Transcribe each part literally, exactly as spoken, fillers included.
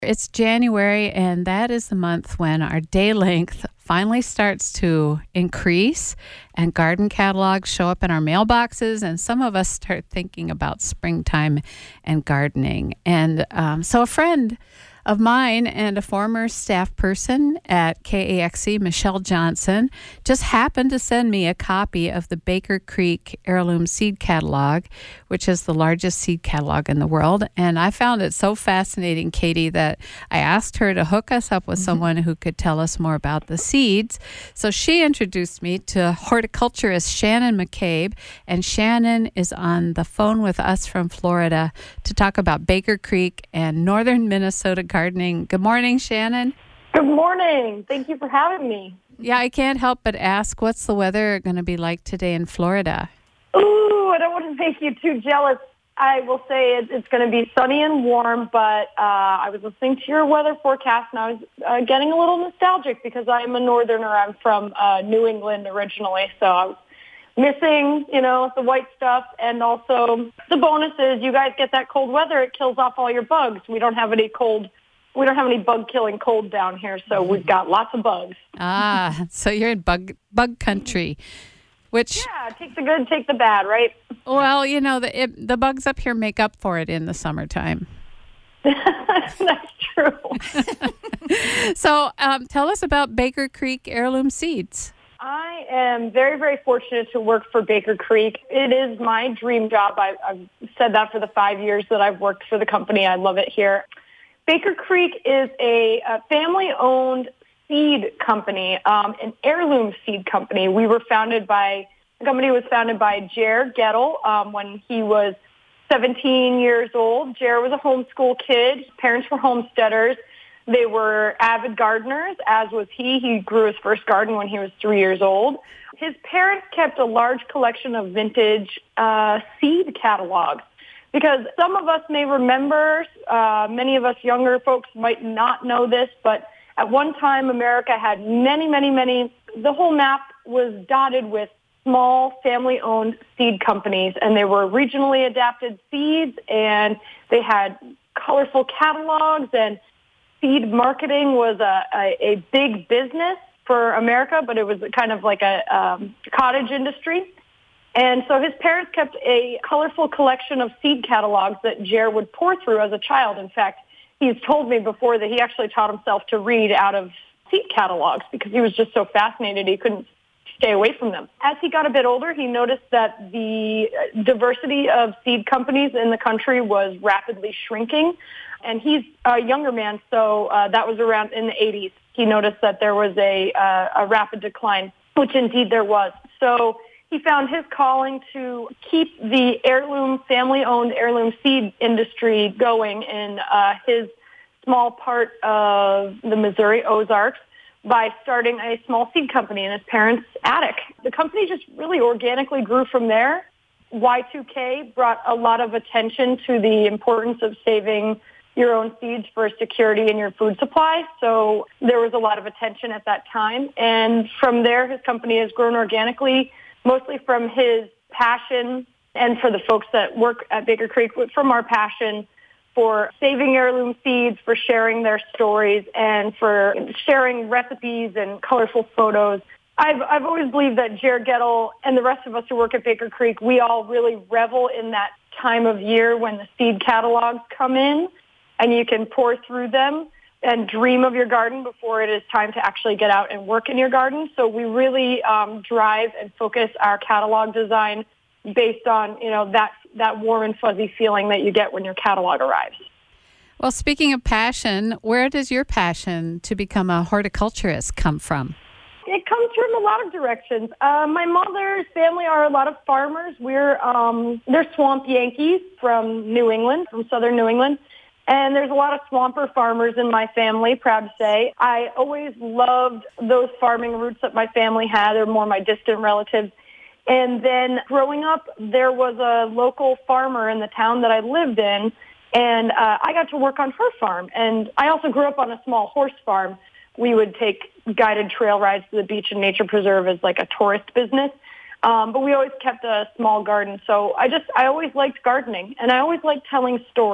It's January, and that is the month when our day length finally starts to increase and garden catalogs show up in our mailboxes, and some of us start thinking about springtime and gardening. And um, so a friend of mine and a former staff person at K A X E, Michelle Johnson, just happened to send me a copy of the Baker Creek Heirloom Seed Catalog, which is the largest seed catalog in the world. And I found it so fascinating, Katie, that I asked her to hook us up with mm-hmm. someone who could tell us more about the seeds. So she introduced me to horticulturist Shannon McCabe, and Shannon is on the phone with us from Florida to talk about Baker Creek and northern Minnesota gardening. Good morning, Shannon. Good morning. Thank you for having me. Yeah, I can't help but ask, what's the weather going to be like today in Florida? Ooh, I don't want to make you too jealous. I will say it, it's going to be sunny and warm, but uh, I was listening to your weather forecast, and I was uh, getting a little nostalgic because I'm a northerner. I'm from uh, New England originally, so I was missing, you know, the white stuff, and also the bonus is you guys get that cold weather. It kills off all your bugs. We don't have any cold We don't have any bug-killing cold down here, so we've got lots of bugs. Ah, so you're in bug bug country, which... Yeah, take the good, take the bad, right? Well, you know, the it, the bugs up here make up for it in the summertime. That's true. So um, tell us about Baker Creek Heirloom Seeds. I am very, very fortunate to work for Baker Creek. It is my dream job. I, I've said that for the five years that I've worked for the company. I love it here. Baker Creek is a, a family-owned seed company, um, an heirloom seed company. We were founded by, the company was founded by Jer Gettle um, when he was seventeen years old. Jer was a homeschool kid. His parents were homesteaders. They were avid gardeners, as was he. He grew his first garden when he was three years old. His parents kept a large collection of vintage uh, seed catalogs. Because some of us may remember, uh, many of us younger folks might not know this, but at one time America had many, many, many, the whole map was dotted with small family-owned seed companies, and they were regionally adapted seeds, and they had colorful catalogs, and seed marketing was a, a, a big business for America, but it was kind of like a um, cottage industry. And so his parents kept a colorful collection of seed catalogs that Jer would pour through as a child. In fact, he's told me before that he actually taught himself to read out of seed catalogs because he was just so fascinated he couldn't stay away from them. As he got a bit older, he noticed that the diversity of seed companies in the country was rapidly shrinking. And he's a younger man, so uh, that was around in the eighties. He noticed that there was a, uh, a rapid decline, which indeed there was. So he found his calling to keep the heirloom, family-owned heirloom seed industry going in uh, his small part of the Missouri Ozarks by starting a small seed company in his parents' attic. The company just really organically grew from there. Y two K brought a lot of attention to the importance of saving your own seeds for security in your food supply. So there was a lot of attention at that time. And from there, his company has grown organically, mostly from his passion and for the folks that work at Baker Creek, from our passion for saving heirloom seeds, for sharing their stories, and for sharing recipes and colorful photos. I've, I've always believed that Jer Gettle and the rest of us who work at Baker Creek, we all really revel in that time of year when the seed catalogs come in and you can pour through them and dream of your garden before it is time to actually get out and work in your garden. So we really um, drive and focus our catalog design based on, you know, that that warm and fuzzy feeling that you get when your catalog arrives. Well, speaking of passion, where does your passion to become a horticulturist come from? It comes from a lot of directions. Uh, my mother's family are a lot of farmers. We're um, they're swamp Yankees from New England, from southern New England. And there's a lot of swamper farmers in my family, proud to say. I always loved those farming roots that my family had. They're more my distant relatives. And then growing up, there was a local farmer in the town that I lived in, and uh, I got to work on her farm. And I also grew up on a small horse farm. We would take guided trail rides to the beach and nature preserve as like a tourist business. Um, but we always kept a small garden. So I just, I always liked gardening, and I always liked telling stories.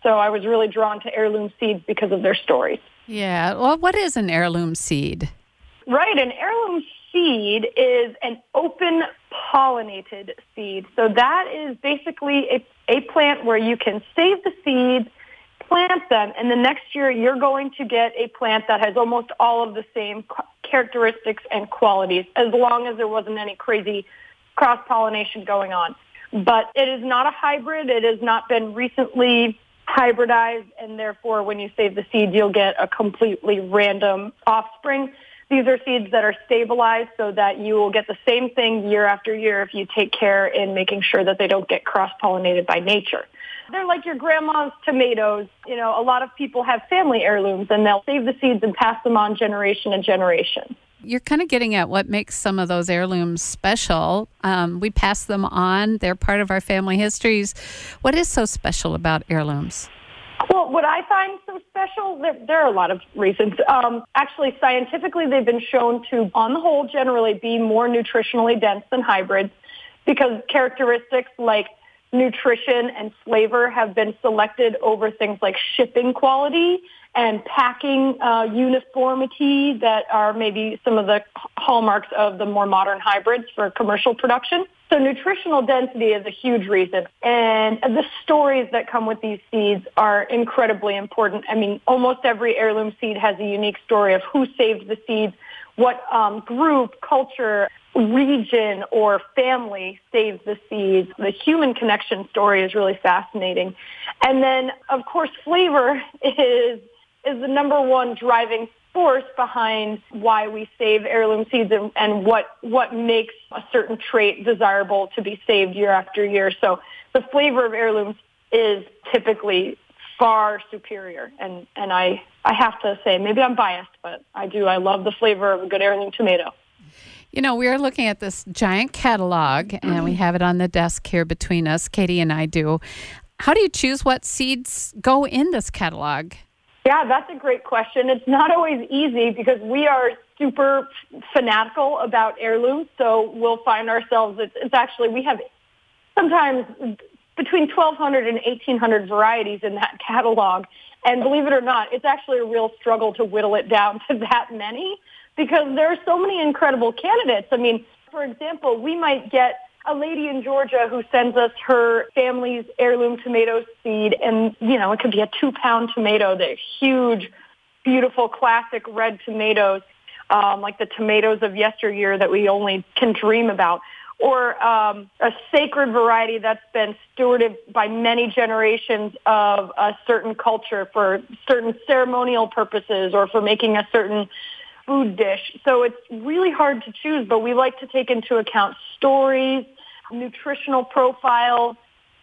So I was really drawn to heirloom seeds because of their stories. Yeah. Well, what is an heirloom seed? Right. An heirloom seed is an open pollinated seed. So that is basically a, a plant where you can save the seeds, plant them, and the next year you're going to get a plant that has almost all of the same characteristics and qualities, as long as there wasn't any crazy cross-pollination going on. But it is not a hybrid. It has not been recently hybridized, and therefore when you save the seeds, you'll get a completely random offspring. These are seeds that are stabilized so that you will get the same thing year after year if you take care in making sure that they don't get cross-pollinated by nature. They're like your grandma's tomatoes. You know, a lot of people have family heirlooms, and they'll save the seeds and pass them on generation to generation. You're kind of getting at what makes some of those heirlooms special. Um, we pass them on. They're part of our family histories. What is so special about heirlooms? Well, what I find so special, there, there are a lot of reasons. Um, actually, scientifically, they've been shown to, on the whole, generally be more nutritionally dense than hybrids because characteristics like nutrition and flavor have been selected over things like shipping quality and packing uh, uniformity that are maybe some of the hallmarks of the more modern hybrids for commercial production. So nutritional density is a huge reason. And the stories that come with these seeds are incredibly important. I mean, almost every heirloom seed has a unique story of who saved the seeds, what um, group, culture, region, or family saved the seeds. The human connection story is really fascinating. And then, of course, flavor is is the number one driving force behind why we save heirloom seeds and, and what what makes a certain trait desirable to be saved year after year. So the flavor of heirlooms is typically far superior. And, and I, I have to say, maybe I'm biased, but I do. I love the flavor of a good heirloom tomato. You know, we're looking at this giant catalog, and we have it on the desk here between us. Katie and I do. How do you choose what seeds go in this catalog? Yeah, that's a great question. It's not always easy because we are super fanatical about heirlooms. So we'll find ourselves, it's, it's actually, we have sometimes between twelve hundred and eighteen hundred varieties in that catalog. And believe it or not, it's actually a real struggle to whittle it down to that many because there are so many incredible candidates. I mean, for example, we might get a lady in Georgia who sends us her family's heirloom tomato seed, and, you know, it could be a two-pound tomato. They're huge, beautiful, classic red tomatoes, um, like the tomatoes of yesteryear that we only can dream about, or um, a sacred variety that's been stewarded by many generations of a certain culture for certain ceremonial purposes or for making a certain food dish. So it's really hard to choose, but we like to take into account stories, nutritional profile,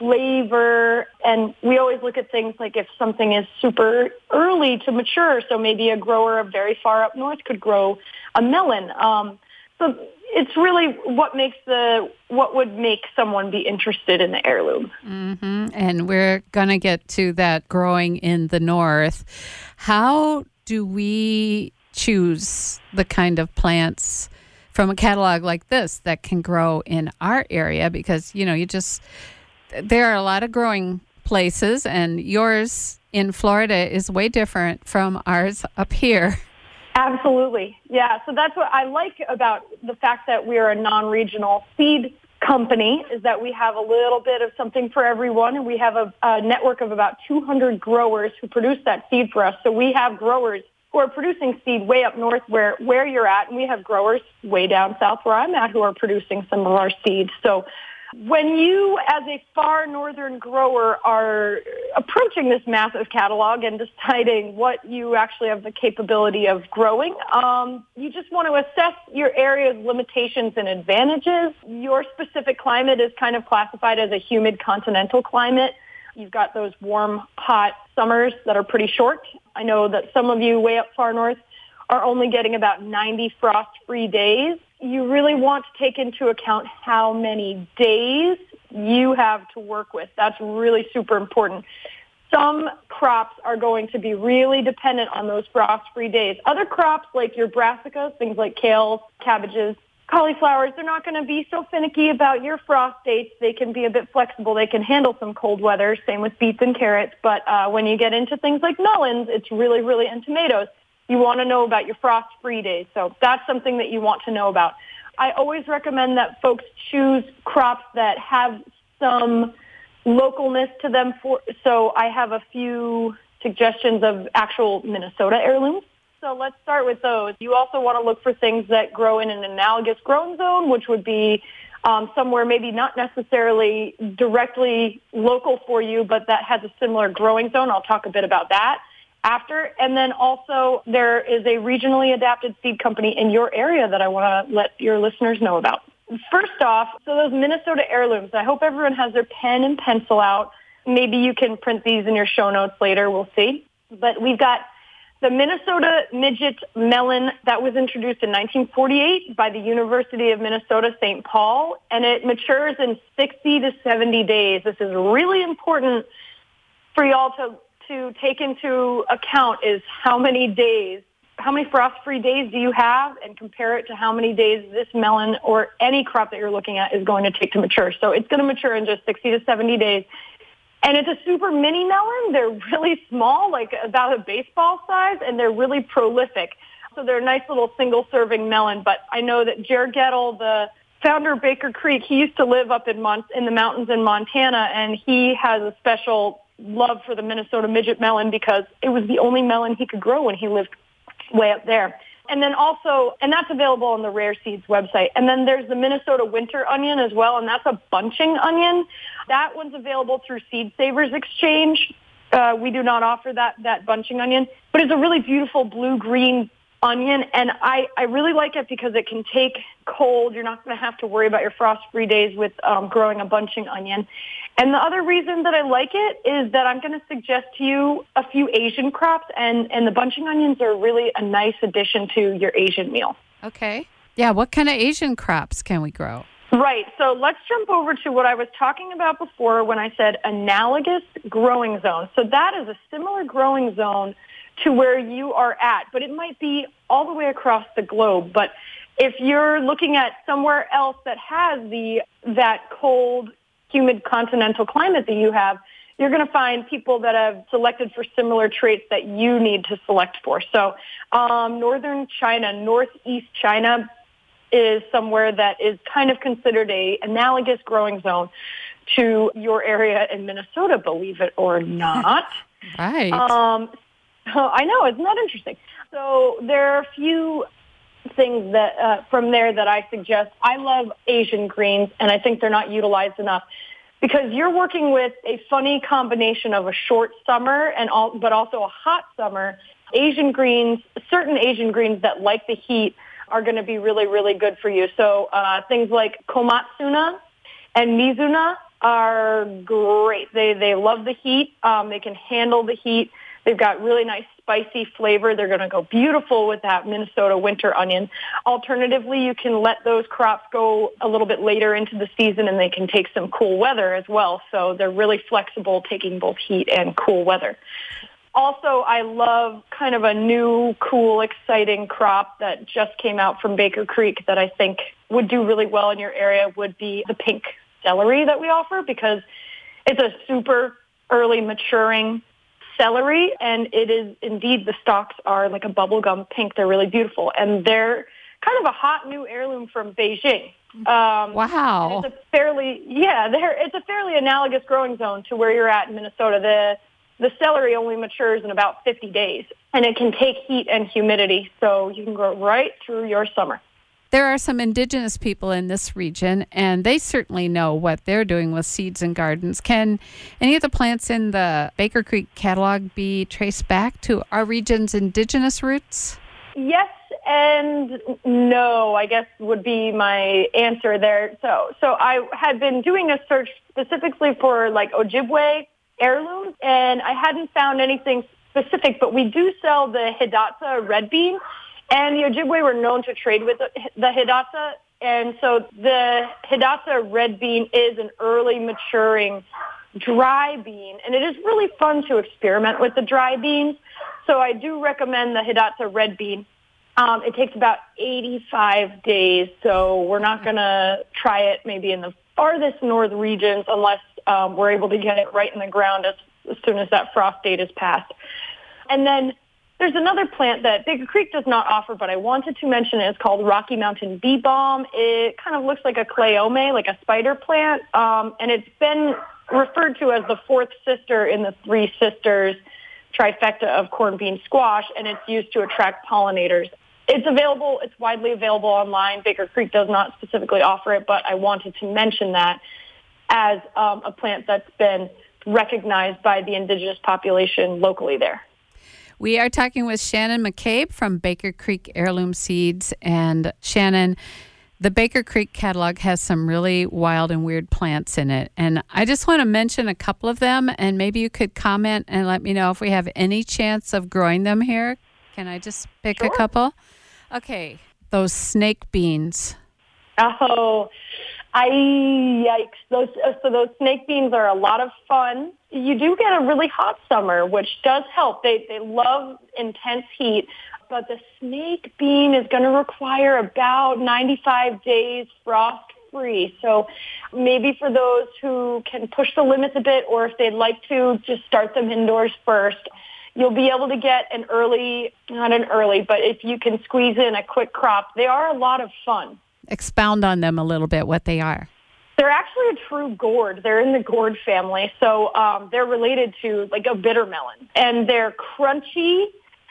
flavor, and we always look at things like if something is super early to mature, so maybe a grower very far up north could grow a melon. Um, so it's really what makes the what would make someone be interested in the heirloom. Mm-hmm. And we're going to get to that growing in the north. How do we choose the kind of plants from a catalog like this that can grow in our area? Because, you know, you just, there are a lot of growing places, and yours in Florida is way different from ours up here. Absolutely. Yeah. So that's what I like about the fact that we're a non-regional seed company is that we have a little bit of something for everyone, and we have a, a network of about two hundred growers who produce that seed for us. So we have growers who are producing seed way up north where, where you're at, and we have growers way down south where I'm at who are producing some of our seeds. So when you, as a far northern grower, are approaching this massive catalog and deciding what you actually have the capability of growing, um, you just want to assess your area's limitations and advantages. Your specific climate is kind of classified as a humid continental climate. You've got those warm, hot summers that are pretty short. I know that some of you way up far north are only getting about ninety frost-free days. You really want to take into account how many days you have to work with. That's really super important. Some crops are going to be really dependent on those frost-free days. Other crops like your brassicas, things like kale, cabbages, cauliflowers, they're not going to be so finicky about your frost dates. They can be a bit flexible. They can handle some cold weather, same with beets and carrots. But uh, when you get into things like melons, it's really, really, and tomatoes, you want to know about your frost-free days. So that's something that you want to know about. I always recommend that folks choose crops that have some localness to them. For, so I have a few suggestions of actual Minnesota heirlooms. So let's start with those. You also want to look for things that grow in an analogous growing zone, which would be um, somewhere maybe not necessarily directly local for you, but that has a similar growing zone. I'll talk a bit about that after. And then also there is a regionally adapted seed company in your area that I want to let your listeners know about. First off, so those Minnesota heirlooms, I hope everyone has their pen and pencil out. Maybe you can print these in your show notes later. We'll see. But we've got the Minnesota midget melon that was introduced in nineteen forty-eight by the University of Minnesota, Saint Paul, and it matures in sixty to seventy days. This is really important for y'all to, to take into account is how many days, how many frost-free days do you have, and compare it to how many days this melon or any crop that you're looking at is going to take to mature. So it's going to mature in just sixty to seventy days. And it's a super mini melon. They're really small, like about a baseball size, and they're really prolific. So they're a nice little single-serving melon. But I know that Jared Gettle, the founder of Baker Creek, he used to live up in, Mon- in the mountains in Montana, and he has a special love for the Minnesota midget melon because it was the only melon he could grow when he lived way up there. And then also, and that's available on the Rare Seeds website. And then there's the Minnesota winter onion as well, and that's a bunching onion. That one's available through Seed Savers Exchange. Uh, we do not offer that that bunching onion, but it's a really beautiful blue-green onion, and I, I really like it because it can take cold. You're not going to have to worry about your frost-free days with um, growing a bunching onion. And the other reason that I like it is that I'm going to suggest to you a few Asian crops, and, and the bunching onions are really a nice addition to your Asian meal. Okay. Yeah, what kind of Asian crops can we grow? Right. So let's jump over to what I was talking about before when I said analogous growing zone. So that is a similar growing zone to where you are at, but it might be all the way across the globe. But if you're looking at somewhere else that has the that cold, humid continental climate that you have, you're going to find people that have selected for similar traits that you need to select for. So um, northern China, northeast China is somewhere that is kind of considered a analogous growing zone to your area in Minnesota, believe it or not. Right. Um, so I know, isn't that interesting? So there are a few things that uh, from there that I suggest. I love Asian greens, and I think they're not utilized enough because you're working with a funny combination of a short summer and all, but also a hot summer. Asian greens, certain Asian greens that like the heat are going to be really, really good for you. So uh, things like komatsuna and mizuna are great. They they love the heat. Um, they can handle the heat. They've got really nice spicy flavor. They're going to go beautiful with that Minnesota winter onion. Alternatively, you can let those crops go a little bit later into the season, and they can take some cool weather as well. So they're really flexible, taking both heat and cool weather. Also, I love kind of a new, cool, exciting crop that just came out from Baker Creek that I think would do really well in your area would be the pink celery that we offer because it's a super early maturing celery, and it is indeed, the stalks are like a bubblegum pink. They're really beautiful, and they're kind of a hot new heirloom from Beijing. Um, wow. It's a fairly, yeah, it's a fairly analogous growing zone to where you're at in Minnesota. The The celery only matures in about fifty days, and it can take heat and humidity, so you can grow right through your summer. There are some indigenous people in this region, and they certainly know what they're doing with seeds and gardens. Can any of the plants in the Baker Creek catalog be traced back to our region's indigenous roots? Yes and no, I guess would be my answer there. So, so I had been doing a search specifically for like Ojibwe heirlooms, and I hadn't found anything specific, but we do sell the Hidatsa red bean, and the Ojibwe were known to trade with the, the Hidatsa, and so the Hidatsa red bean is an early maturing dry bean, and it is really fun to experiment with the dry beans, so I do recommend the Hidatsa red bean. Um, it takes about eighty-five days, so we're not going to try it maybe in the farthest north regions unless um, we're able to get it right in the ground as, as soon as that frost date is passed. And then there's another plant that Baker Creek does not offer, but I wanted to mention it. It's called Rocky Mountain Bee Balm. It kind of looks like a clayome, like a spider plant, um, and it's been referred to as the fourth sister in the Three Sisters trifecta of corn, bean, squash, and it's used to attract pollinators. It's available. It's widely available online. Baker Creek does not specifically offer it, but I wanted to mention that as um, a plant that's been recognized by the indigenous population locally there. We are talking with Shannon McCabe from Baker Creek Heirloom Seeds. And Shannon, the Baker Creek catalog has some really wild and weird plants in it. And I just want to mention a couple of them, and maybe you could comment and let me know if we have any chance of growing them here. Can I just pick Sure. a couple? Okay, those snake beans. Oh, I yikes! Those so those snake beans are a lot of fun. You do get a really hot summer, which does help. They they love intense heat, but the snake bean is going to require about ninety-five days frost free. So maybe for those who can push the limits a bit, or if they'd like to, just start them indoors first. You'll be able to get an early, not an early, but if you can squeeze in a quick crop, they are a lot of fun. Expound on them a little bit, what they are. They're actually a true gourd. They're in the gourd family. So um, they're related to like a bitter melon. And they're crunchy,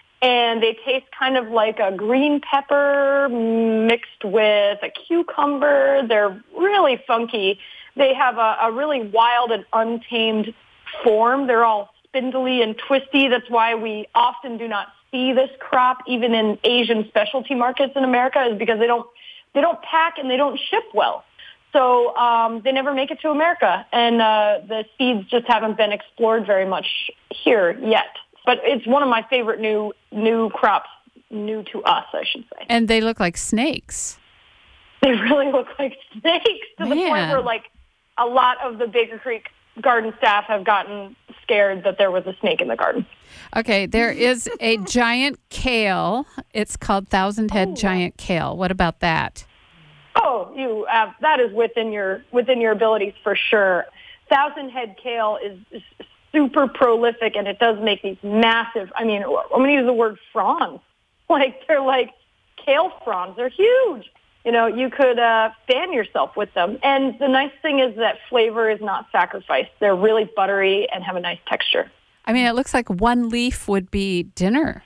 and they taste kind of like a green pepper mixed with a cucumber. They're really funky. They have a, a really wild and untamed form. They're all spindly and twisty. That's why we often do not see this crop even in Asian specialty markets in America, is because they don't they don't pack and they don't ship well. So um, they never make it to America, and uh, the seeds just haven't been explored very much here yet. But it's one of my favorite new new crops, new to us, I should say. And they look like snakes. They really look like snakes to Man. the point where, like, a lot of the Baker Creek garden staff have gotten scared that there was a snake in the garden. Okay, there is a giant kale. It's called Thousand Head Oh. Giant Kale. What about that? Oh, you uh, that is within your within your abilities for sure. Thousand head kale is, is super prolific, and it does make these massive. I mean, I'm going to use the word fronds. Like they're like kale fronds. They're huge. You know, you could uh, fan yourself with them. And the nice thing is that flavor is not sacrificed. They're really buttery and have a nice texture. I mean, it looks like one leaf would be dinner.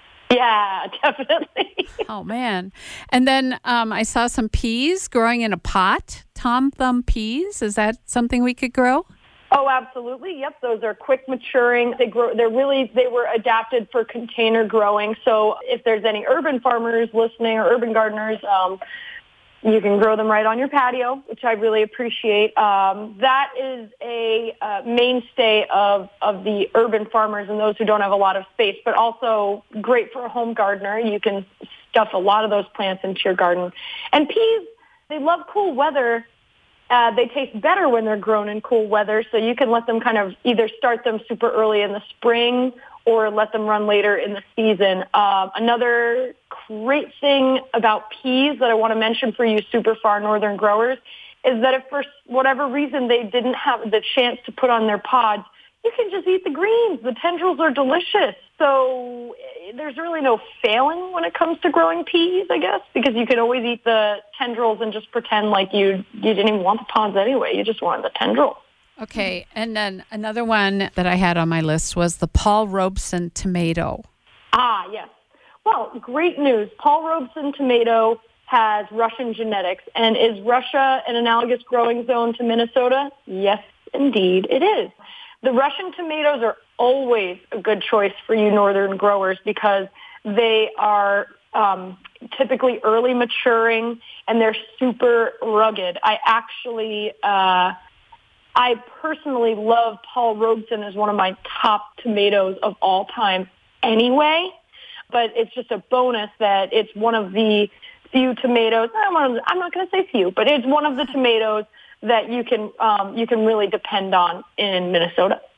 Yeah, definitely. Oh, man. And then um, I saw some peas growing in a pot. Tom Thumb peas. Is that something we could grow? Oh, absolutely. Yep, those are quick maturing. They grow. They're really. They were adapted for container growing. So if there's any urban farmers listening or urban gardeners, um, you can grow them right on your patio, which I really appreciate. Um, that is a uh, mainstay of of the urban farmers and those who don't have a lot of space, but also great for a home gardener. You can stuff a lot of those plants into your garden. And peas, they love cool weather. Uh, they taste better when they're grown in cool weather, so you can let them kind of either start them super early in the spring or let them run later in the season. Um, another great thing about peas that I want to mention for you super far northern growers is that if for whatever reason they didn't have the chance to put on their pods, you can just eat the greens. The tendrils are delicious. So there's really no failing when it comes to growing peas, I guess, because you can always eat the tendrils and just pretend like you you didn't even want the pods anyway. You just wanted the tendrils. Okay. And then another one that I had on my list was the Paul Robeson tomato. Ah, yes. Well, great news. Paul Robeson tomato has Russian genetics. And is Russia an analogous growing zone to Minnesota? Yes, indeed it is. The Russian tomatoes are always a good choice for you northern growers because they are um, typically early maturing and they're super rugged. I actually, uh, I personally love Paul Robeson as one of my top tomatoes of all time anyway, but it's just a bonus that it's one of the few tomatoes, I'm not going to say few, but it's one of the tomatoes that you can um, you can really depend on in Minnesota.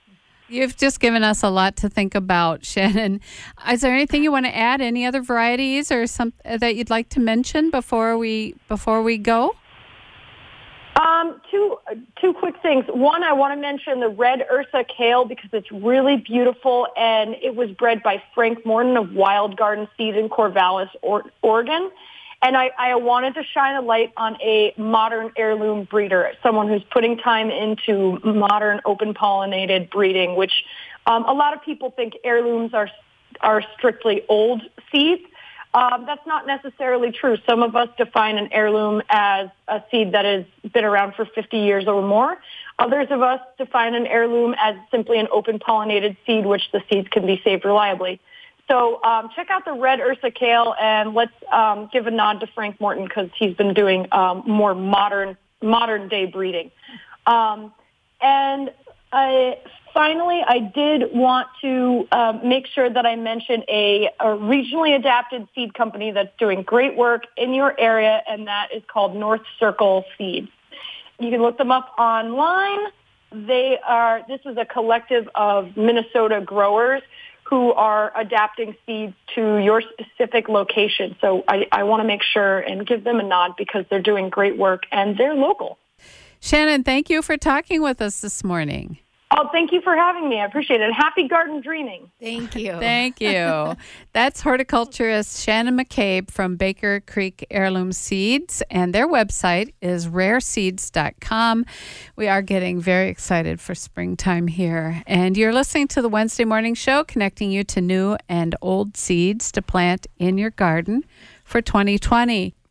You've just given us a lot to think about, Shannon. Is there anything you want to add? Any other varieties or some that you'd like to mention before we before we go? Um, two two quick things. One, I want to mention the red Ursa kale because it's really beautiful, and it was bred by Frank Morton of Wild Garden Seed in Corvallis, or- Oregon. And I, I wanted to shine a light on a modern heirloom breeder, someone who's putting time into modern open pollinated breeding, which um, a lot of people think heirlooms are are strictly old seeds. Um, that's not necessarily true. Some of us define an heirloom as a seed that has been around for fifty years or more. Others of us define an heirloom as simply an open pollinated seed, which the seeds can be saved reliably. So um, check out the red Ursa kale, and let's um, give a nod to Frank Morton because he's been doing um, more modern modern day breeding. Um, and I, finally, I did want to uh, make sure that I mention a, a regionally adapted seed company that's doing great work in your area, and that is called North Circle Seeds. You can look them up online. They are. This is a collective of Minnesota growers who are adapting seeds to your specific location. So I, I want to make sure and give them a nod because they're doing great work and they're local. Shannon, thank you for talking with us this morning. Oh, thank you for having me. I appreciate it. Happy garden dreaming. Thank you. Thank you. That's horticulturist Shannon McCabe from Baker Creek Heirloom Seeds, and their website is rare seeds dot com. We are getting very excited for springtime here, and you're listening to the Wednesday Morning Show, connecting you to new and old seeds to plant in your garden for twenty twenty.